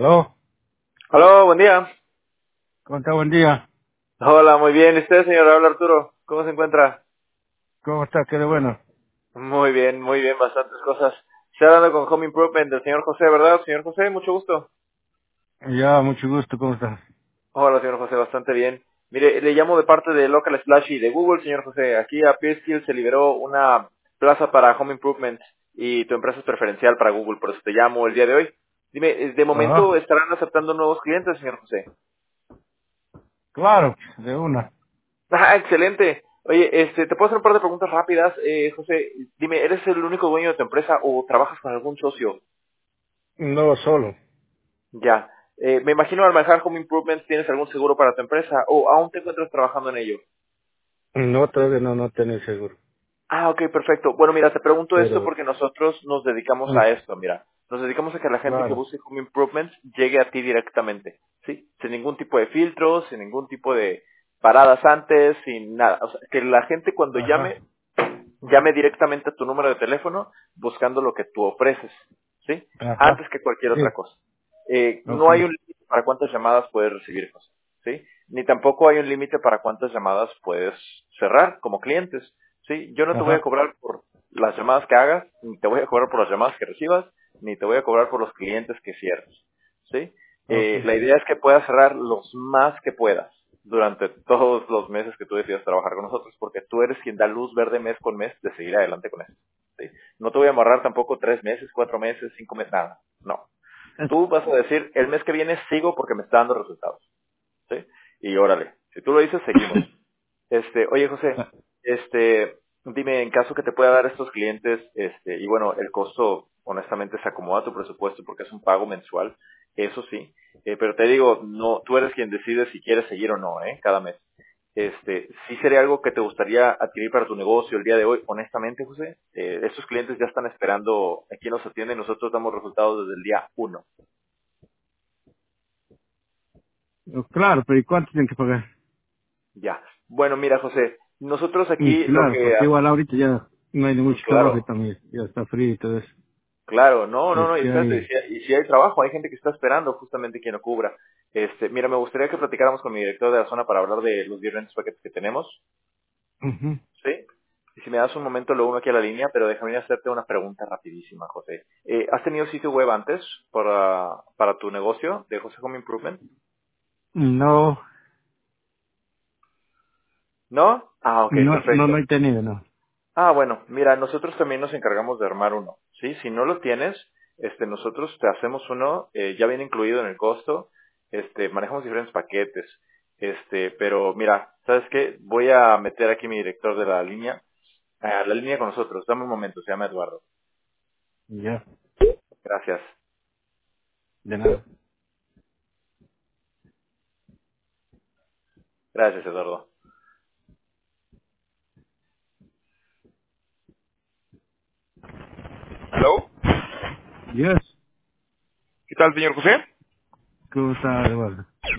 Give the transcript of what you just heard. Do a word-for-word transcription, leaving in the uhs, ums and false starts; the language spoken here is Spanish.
¿Aló? Aló, buen día. ¿Cómo está? Buen día. Hola, muy bien. ¿Y usted, señor? Habla Arturo. ¿Cómo se encuentra? ¿Cómo está? ¿Qué de bueno? Muy bien, muy bien, bastantes cosas. Estoy hablando con Home Improvement del señor José, ¿verdad? Señor José, mucho gusto. Ya, mucho gusto. ¿Cómo está? Hola, señor José, bastante bien. Mire, le llamo de parte de Local Splash y de Google, señor José. Aquí a Peerskill se liberó una plaza para Home Improvement y tu empresa es preferencial para Google, por eso te llamo el día de hoy. Dime, eh, ¿de momento Ajá. estarán aceptando nuevos clientes, señor José? Claro, de una. Ah, excelente. Oye, este, te puedo hacer un par de preguntas rápidas. Eh, José, dime, ¿eres el único dueño de tu empresa o trabajas con algún socio? No solo. Ya. Eh, me imagino al manejar Home Improvements tienes algún seguro para tu empresa o aún te encuentras trabajando en ello. No, todavía no, no tenés seguro. Ah, ok, perfecto. Bueno, mira, te pregunto esto Pero, porque nosotros nos dedicamos mm, a esto, mira. Nos dedicamos a que la gente que claro. busque Home Improvements llegue a ti directamente, ¿sí? Sin ningún tipo de filtros, sin ningún tipo de paradas antes, sin nada. O sea, que la gente cuando llame Ajá. llame directamente a tu número de teléfono buscando lo que tú ofreces, ¿sí? Ajá. Antes que cualquier Sí. otra cosa. Eh, Ok. no hay un límite para cuántas llamadas puedes recibir, José, ¿sí? Ni tampoco hay un límite para cuántas llamadas puedes cerrar como clientes, ¿sí? Yo no te voy a Ajá. cobrar por las llamadas que hagas, ni te voy a cobrar por las llamadas que recibas, ni te voy a cobrar por los clientes que cierres, ¿sí? Ok. Eh, la idea es que puedas cerrar los más que puedas durante todos los meses que tú decidas trabajar con nosotros, porque tú eres quien da luz verde mes con mes de seguir adelante con esto. ¿Sí? No te voy a amarrar tampoco tres meses, cuatro meses, cinco meses, nada. No. Tú vas a decir, el mes que viene sigo porque me está dando resultados. ¿Sí? Y órale, si tú lo dices, seguimos. Este, oye José, este, dime en caso que te pueda dar estos clientes, este, y bueno, el costo honestamente se acomoda a tu presupuesto porque es un pago mensual, eso sí, eh, pero te digo, no, tú eres quien decide si quieres seguir o no, eh, cada mes. Este, sí sería algo que te gustaría adquirir para tu negocio el día de hoy, honestamente José, eh, estos clientes ya están esperando a quién nos atiende y nosotros damos resultados desde el día uno. Oh, claro, pero ¿y cuánto tienen que pagar? Ya. Bueno, mira José, nosotros Y aquí lo claro, que porque igual ahorita ya no hay mucho trabajo claro, y también ya está frío y todo eso. claro, no, no, Y no, y si espérate, y hay... si, hay y si hay trabajo, hay gente que está esperando justamente quien lo cubra. Este, mira, me gustaría que platicáramos con mi director de la zona para hablar de los diferentes paquetes que tenemos, Ujú. ¿sí? Y si me das un momento, lo uno aquí a la línea, pero déjame hacerte una pregunta rapidísima, José. Eh, ¿Has tenido sitio web antes para, para tu negocio de José Home Improvement? No, ¿No? Ah, ok, no, no, perfecto. no he tenido, no. Ah, bueno, mira, nosotros también nos encargamos de armar uno, ¿sí? Si no lo tienes, este, nosotros te hacemos uno, eh, ya viene incluido en el costo, este, manejamos diferentes paquetes, este, pero mira, ¿sabes qué? Voy a meter aquí mi director de la línea, a la línea con nosotros, dame un momento, se llama Eduardo. Ya, Gracias. de nada. Gracias, Eduardo. ¿Hello? Yes. ¿Qué tal, señor José? ¿Cómo está, Eduardo?